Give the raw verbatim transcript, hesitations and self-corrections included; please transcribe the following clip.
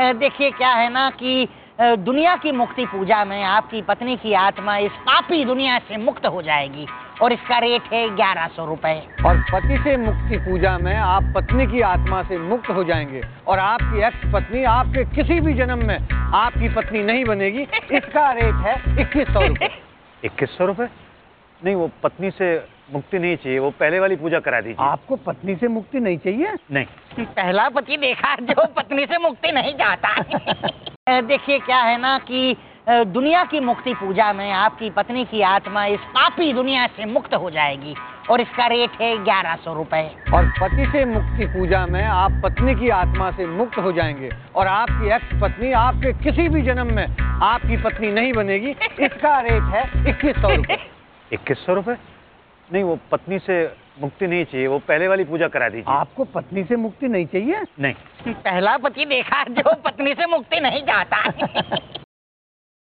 अ, देखिए क्या है ना कि अ, दुनिया की मुक्ति पूजा में आपकी पत्नी की आत्मा इस पापी दुनिया से मुक्त हो जाएगी और इसका रेट है ग्यारह सौ रुपए। और पति से मुक्ति पूजा में आप पत्नी की आत्मा से मुक्त हो जाएंगे और आपकी एक्स पत्नी आपके किसी भी जन्म में आपकी पत्नी नहीं बनेगी। इसका रेट है इक्कीस सौ रुपए। इक्कीस सौ रुपए? नहीं, वो पत्नी से मुक्ति नहीं चाहिए, वो पहले वाली पूजा करा दीजिए। आपको पत्नी से मुक्ति नहीं चाहिए? नहीं। पहला पति देखा जो पत्नी से मुक्ति नहीं चाहता। अ, देखिए क्या है ना कि अ, दुनिया की मुक्ति पूजा में आपकी पत्नी की आत्मा इस पापी दुनिया से मुक्त हो जाएगी और इसका रेट है ग्यारह सौ रुपए। और पति से मुक्ति पूजा में आप पत्नी की आत्मा से मुक्त हो जाएंगे और आपकी एक्स पत्नी आपके किसी भी जन्म में आपकी पत्नी नहीं बनेगी। इसका रेट है इक्कीस सौ रुपए। इक्कीस सौ रुपए? नहीं, वो पत्नी से मुक्ति नहीं चाहिए, वो पहले वाली पूजा करा दीजिए। आपको पत्नी से मुक्ति नहीं चाहिए? नहीं। पहला पति देखा जो पत्नी से मुक्ति नहीं चाहता।